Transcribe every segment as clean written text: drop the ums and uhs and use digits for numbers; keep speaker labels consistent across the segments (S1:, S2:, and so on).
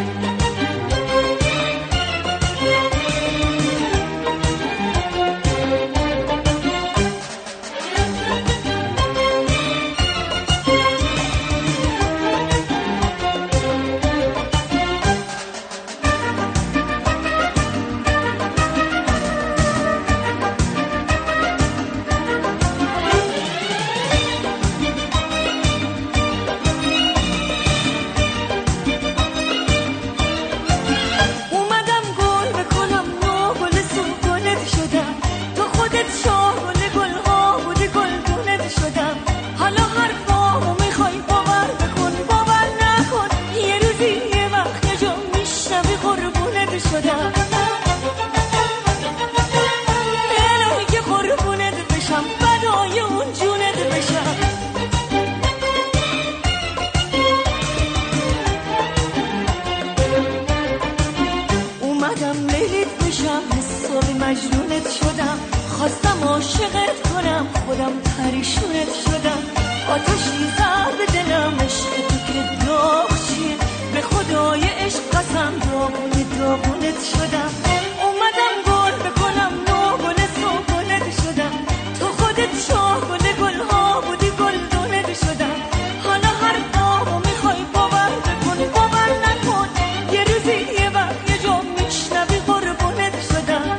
S1: مجنونت شدم، خواستم عاشقت کنم، خودم پریشونت شدم. آتشی زد به دلم عشق تو که داغ چیه، به خدای عشق قسم داغونت شدم. اومدم گل بکنم نو گل سوگلت شدم، تو خودت شاه گل گلها بودی گلدونت شدم. حالا هر داغو میخوای باور بکن باور نکن، یه روزی یه وقت یه جا میشنوی قربونت شدم.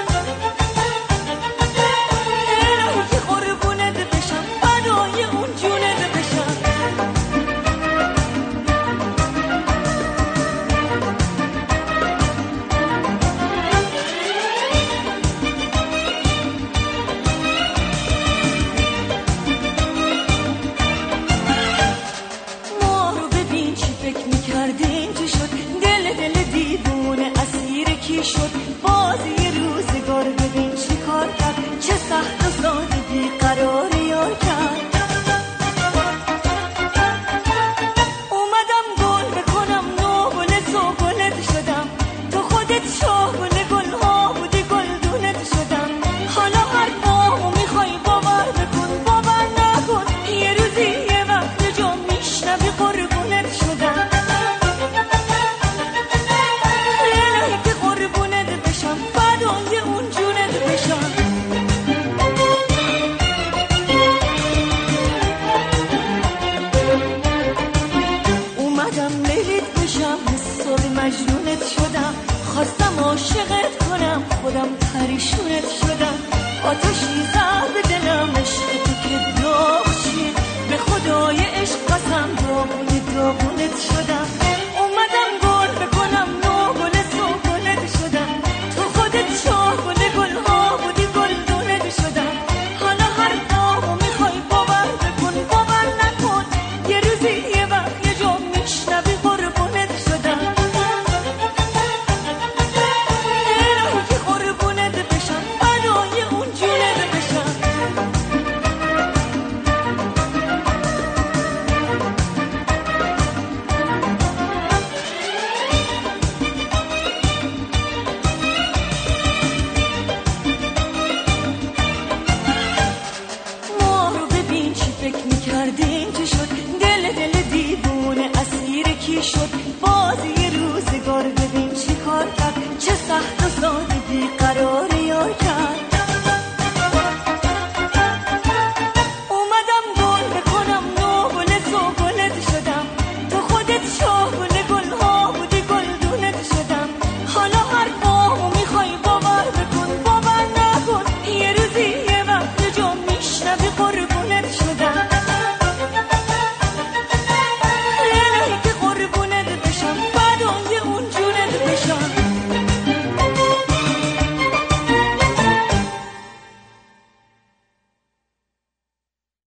S1: شد بازی روزگار، ببین چی کار کرد، چه سخت و ساده بیقرار یار کرد. اومدم گل بکنم نو گل سوگلت شدم، تو خودت شاه گل گلها بودی گلدونت شدم. حالا هر پامو میخوای باور بکن باور نکن، یه روزی یه وقت یه جا میشنوی قربونت شدم. مجنونت شدم، خواستم عاشقت کنم، خودم پریشونت شدم. آتشی زد به دلم عشق تو که داغ چیه، به خدای عشق قسم داغونت شدم.